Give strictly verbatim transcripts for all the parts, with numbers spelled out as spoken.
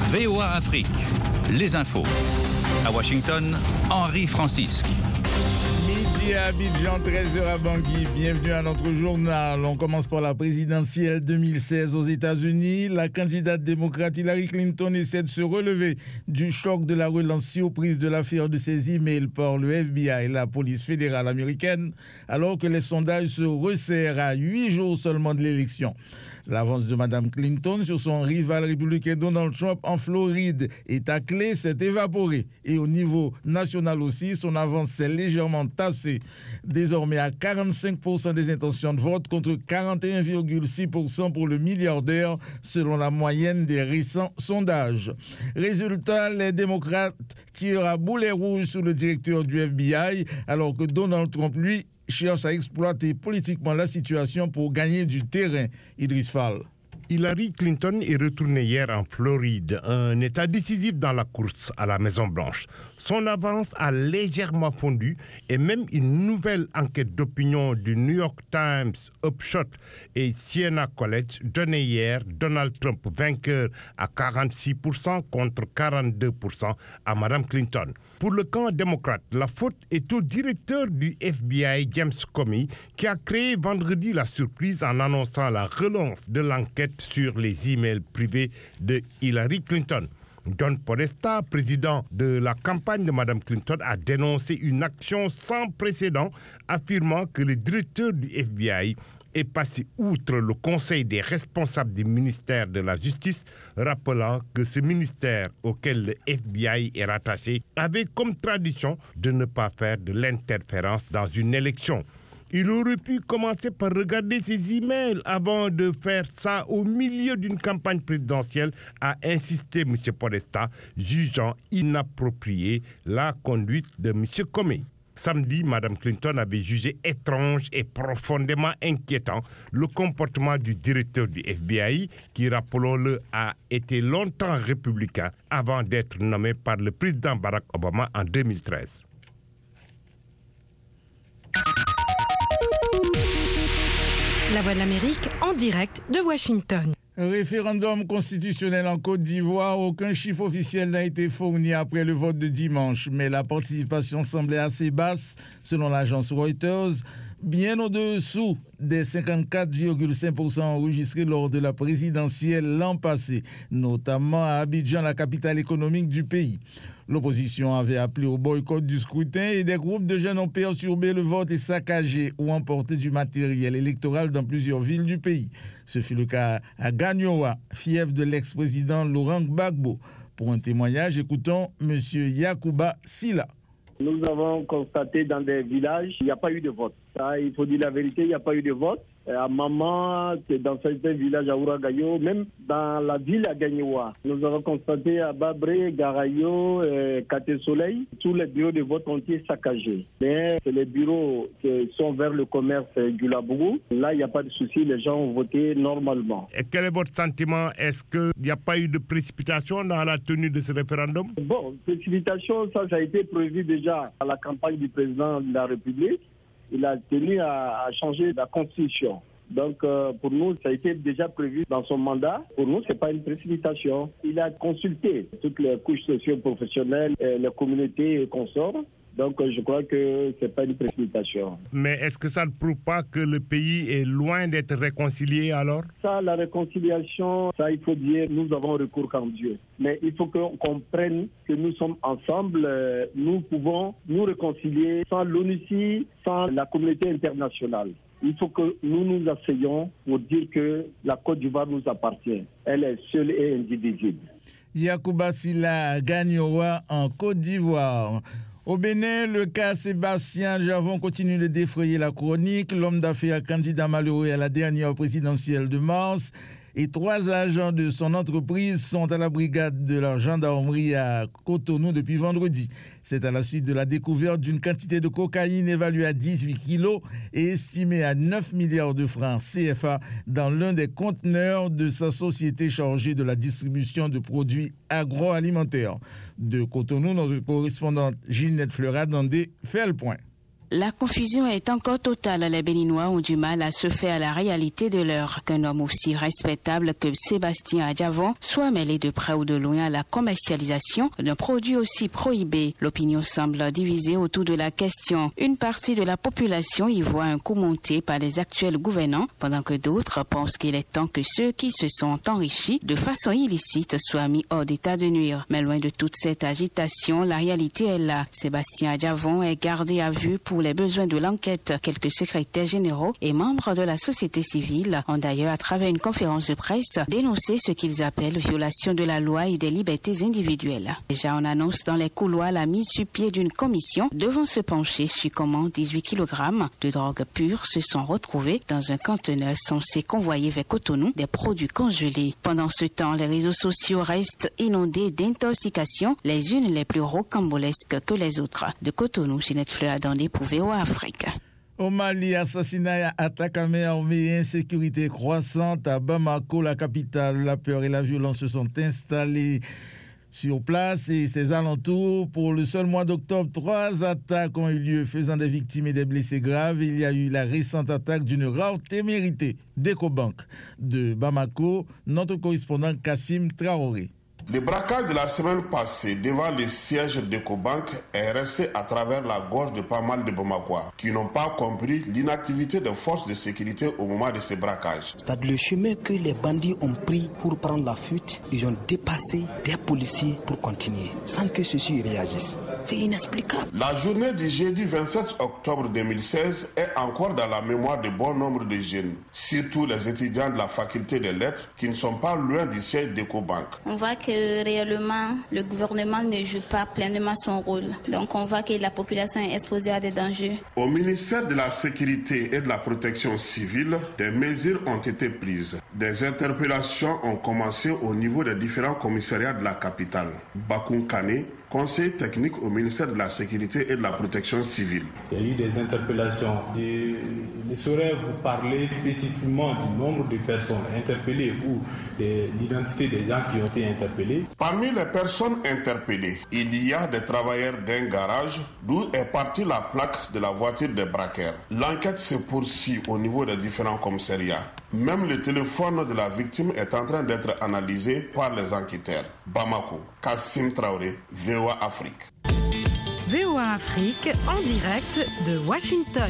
V O A Afrique, les infos. À Washington, Henri Francisque. Midi à Abidjan, treize heures à Bangui. Bienvenue à notre journal. On commence par la présidentielle deux mille seize aux États-Unis. La candidate démocrate Hillary Clinton essaie de se relever du choc de la relance surprise de l'affaire de ses emails par le F B I, la police fédérale américaine, alors que les sondages se resserrent à huit jours seulement de l'élection. L'avance de Mme Clinton sur son rival républicain Donald Trump en Floride est à clé, s'est évaporée. Et au niveau national aussi, son avance s'est légèrement tassée. Désormais à quarante-cinq pour cent des intentions de vote contre quarante et un virgule six pour cent pour le milliardaire, selon la moyenne des récents sondages. Résultat, les démocrates tirent à boulet rouge sur le directeur du F B I, alors que Donald Trump, lui, cherche à exploiter politiquement la situation pour gagner du terrain. Idriss Fall. Hillary Clinton est retournée hier en Floride, un état décisif dans la course à la Maison-Blanche. Son avance a légèrement fondu et même une nouvelle enquête d'opinion du New York Times, Upshot et Siena College donnait hier Donald Trump vainqueur à quarante-six pour cent contre quarante-deux pour cent à Mme Clinton. Pour le camp démocrate, la faute est au directeur du F B I, James Comey, qui a créé vendredi la surprise en annonçant la relance de l'enquête sur les emails privés de Hillary Clinton. John Podesta, président de la campagne de Mme Clinton, a dénoncé une action sans précédent, affirmant que le directeur du F B I est passé outre le conseil des responsables du ministère de la Justice, rappelant que ce ministère auquel le F B I est rattaché avait comme tradition de ne pas faire de l'interférence dans une élection. Il aurait pu commencer par regarder ses emails avant de faire ça au milieu d'une campagne présidentielle, a insisté M. Podesta, jugeant inappropriée la conduite de M. Comey. Samedi, Mme Clinton avait jugé étrange et profondément inquiétant le comportement du directeur du F B I, qui, rappelons-le, a été longtemps républicain avant d'être nommé par le président Barack Obama en deux mille treize. La Voix de l'Amérique en direct de Washington. Référendum constitutionnel en Côte d'Ivoire, aucun chiffre officiel n'a été fourni après le vote de dimanche, mais la participation semblait assez basse, selon l'agence Reuters, bien au-dessous des cinquante-quatre virgule cinq pour cent enregistrés lors de la présidentielle l'an passé, notamment à Abidjan, la capitale économique du pays. L'opposition avait appelé au boycott du scrutin et des groupes de jeunes ont perturbé le vote et saccagé ou emporté du matériel électoral dans plusieurs villes du pays. Ce fut le cas à Gagnoa, fief de l'ex-président Laurent Gbagbo. Pour un témoignage, écoutons M. Yacouba Silla. Nous avons constaté dans des villages, il n'y a pas eu de vote. Ça, il faut dire la vérité, il n'y a pas eu de vote. À Maman, dans certains villages à Ouragayo, même dans la ville à Gagnoa. Nous avons constaté à Babré, Garayo, Kate Soleil, tous les bureaux de vote ont été saccagés. Mais les bureaux qui sont vers le commerce du Labourou, là, il n'y a pas de souci, les gens ont voté normalement. Et quel est votre sentiment? Est-ce qu'il n'y a pas eu de précipitation dans la tenue de ce référendum? Bon, précipitation, ça, ça a été prévu déjà à la campagne du président de la République. Il a tenu à, à changer la constitution. Donc, euh, pour nous, ça a été déjà prévu dans son mandat. Pour nous, ce n'est pas une précipitation. Il a consulté toutes les couches socio-professionnelles, les communautés et consorts. Donc, je crois que ce n'est pas une précipitation. Mais est-ce que ça ne prouve pas que le pays est loin d'être réconcilié alors? Ça, la réconciliation, ça, il faut dire, nous avons recours qu'en Dieu. Mais il faut qu'on comprenne que nous sommes ensemble, euh, nous pouvons nous réconcilier sans l'ONU, sans la communauté internationale. Il faut que nous nous asseyons pour dire que la Côte d'Ivoire nous appartient. Elle est seule et indivisible. Yacouba Silla, Gagnoa en Côte d'Ivoire. Au Bénin, le cas Sébastien Javon continue de défrayer la chronique. L'homme d'affaires candidat malheureux à la dernière présidentielle de mars et trois agents de son entreprise sont à la brigade de la gendarmerie à Cotonou depuis vendredi. C'est à la suite de la découverte d'une quantité de cocaïne évaluée à dix-huit kilos et estimée à neuf milliards de francs C F A dans l'un des conteneurs de sa société chargée de la distribution de produits agroalimentaires. De Cotonou, notre correspondante Ginette Fleuradandé fait le point. La confusion est encore totale. Les Béninois ont du mal à se faire à la réalité de l'heure. Qu'un homme aussi respectable que Sébastien Adjavon soit mêlé de près ou de loin à la commercialisation d'un produit aussi prohibé. L'opinion semble divisée autour de la question. Une partie de la population y voit un coup monté par les actuels gouvernants, pendant que d'autres pensent qu'il est temps que ceux qui se sont enrichis de façon illicite soient mis hors d'état de nuire. Mais loin de toute cette agitation, la réalité est là. Sébastien Adjavon est gardé à vue pour les besoins de l'enquête. Quelques secrétaires généraux et membres de la société civile ont d'ailleurs, à travers une conférence de presse, dénoncé ce qu'ils appellent violation de la loi et des libertés individuelles. Déjà, on annonce dans les couloirs la mise sur pied d'une commission devant se pencher sur comment dix-huit kilogrammes de drogue pure se sont retrouvés dans un conteneur censé convoyer vers Cotonou des produits congelés. Pendant ce temps, les réseaux sociaux restent inondés d'intoxications, les unes les plus rocambolesques que les autres. De Cotonou, Ginette Fleur dans des V O A Afrique. Au Mali, assassinat, attaque à main armée et insécurité croissante à Bamako, la capitale. La peur et la violence se sont installées sur place et ses alentours. Pour le seul mois d'octobre, trois attaques ont eu lieu, faisant des victimes et des blessés graves. Il y a eu la récente attaque d'une rareté méritée d'Ecobank de Bamako. Notre correspondant Kassim Traoré. Le braquage de la semaine passée devant le siège d'Ecobank est resté à travers la gorge de pas mal de Bamakois qui n'ont pas compris l'inactivité des forces de sécurité au moment de ce braquage. C'est-à-dire le chemin que les bandits ont pris pour prendre la fuite, ils ont dépassé des policiers pour continuer, sans que ceux-ci réagissent. C'est inexplicable. La journée du jeudi vingt-sept octobre deux mille seize est encore dans la mémoire de bon nombre de jeunes, surtout les étudiants de la faculté des lettres qui ne sont pas loin du siège d'Ecobank. On voit que réellement le gouvernement ne joue pas pleinement son rôle. Donc on voit que la population est exposée à des dangers. Au ministère de la Sécurité et de la Protection civile, des mesures ont été prises. Des interpellations ont commencé au niveau des différents commissariats de la capitale. Bakoun Kane, conseiller technique au ministère de la Sécurité et de la Protection civile. Il y a eu des interpellations. Je ne saurais vous parler spécifiquement du nombre de personnes interpellées ou de l'identité des gens qui ont été interpellés. Parmi les personnes interpellées, il y a des travailleurs d'un garage d'où est partie la plaque de la voiture des braqueurs. L'enquête se poursuit au niveau des différents commissariats. Même le téléphone de la victime est en train d'être analysé par les enquêteurs. Bamako, Kassim Traoré, V O A Afrique. V O A Afrique en direct de Washington.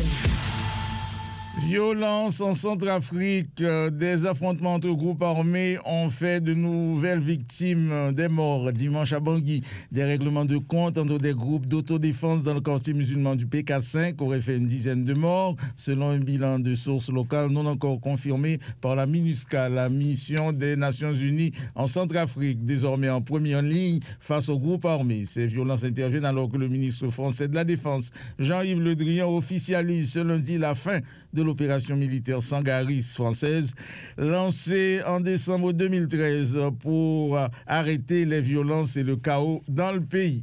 Violence en Centrafrique, des affrontements entre groupes armés ont fait de nouvelles victimes, des morts dimanche à Bangui. Des règlements de compte entre des groupes d'autodéfense dans le quartier musulman du P K cinq auraient fait une dizaine de morts, selon un bilan de sources locales non encore confirmé par la MINUSCA, la mission des Nations Unies en Centrafrique, désormais en première ligne face aux groupes armés. Ces violences interviennent alors que le ministre français de la Défense, Jean-Yves Le Drian, officialise ce lundi la fin de l'opération militaire Sangaris française, lancée en décembre deux mille treize pour arrêter les violences et le chaos dans le pays.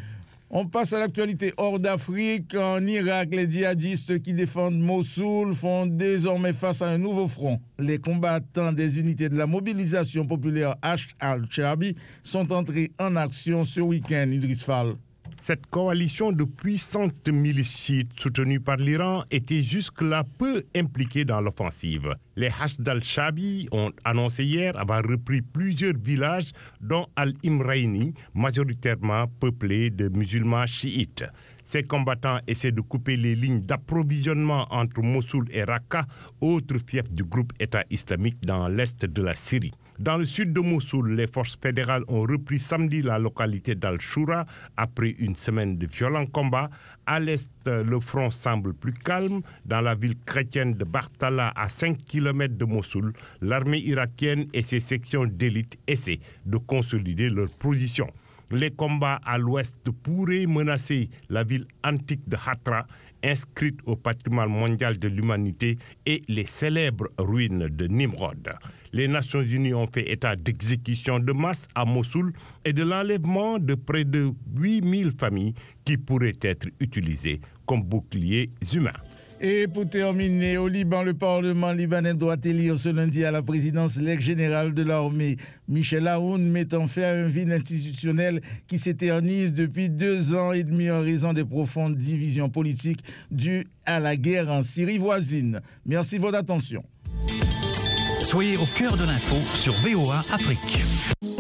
On passe à l'actualité hors d'Afrique. En Irak, les djihadistes qui défendent Mossoul font désormais face à un nouveau front. Les combattants des unités de la mobilisation populaire Hashd al-Shaabi sont entrés en action ce week-end, Idriss Fall. Cette coalition de puissantes milices chiites soutenues par l'Iran était jusque-là peu impliquée dans l'offensive. Les Hashd al-Shaabi ont annoncé hier avoir repris plusieurs villages, dont Al-Imraini, majoritairement peuplé de musulmans chiites. Ces combattants essaient de couper les lignes d'approvisionnement entre Mossoul et Raqqa, autre fief du groupe État islamique dans l'est de la Syrie. Dans le sud de Mossoul, les forces fédérales ont repris samedi la localité d'Al-Shura après une semaine de violents combats. À l'est, le front semble plus calme. Dans la ville chrétienne de Bartala, à cinq kilomètres de Mossoul, l'armée irakienne et ses sections d'élite essaient de consolider leur position. Les combats à l'ouest pourraient menacer la ville antique de Hatra, inscrite au patrimoine mondial de l'humanité, et les célèbres ruines de Nimrod. Les Nations Unies ont fait état d'exécutions de masse à Mossoul et de l'enlèvement de près de huit mille familles qui pourraient être utilisées comme boucliers humains. Et pour terminer, au Liban, le Parlement libanais doit élire ce lundi à la présidence l'ex-général de l'armée. Michel Aoun mettant fin à un vide institutionnel qui s'éternise depuis deux ans et demi en raison des profondes divisions politiques dues à la guerre en Syrie voisine. Merci de votre attention. Soyez au cœur de l'info sur V O A Afrique.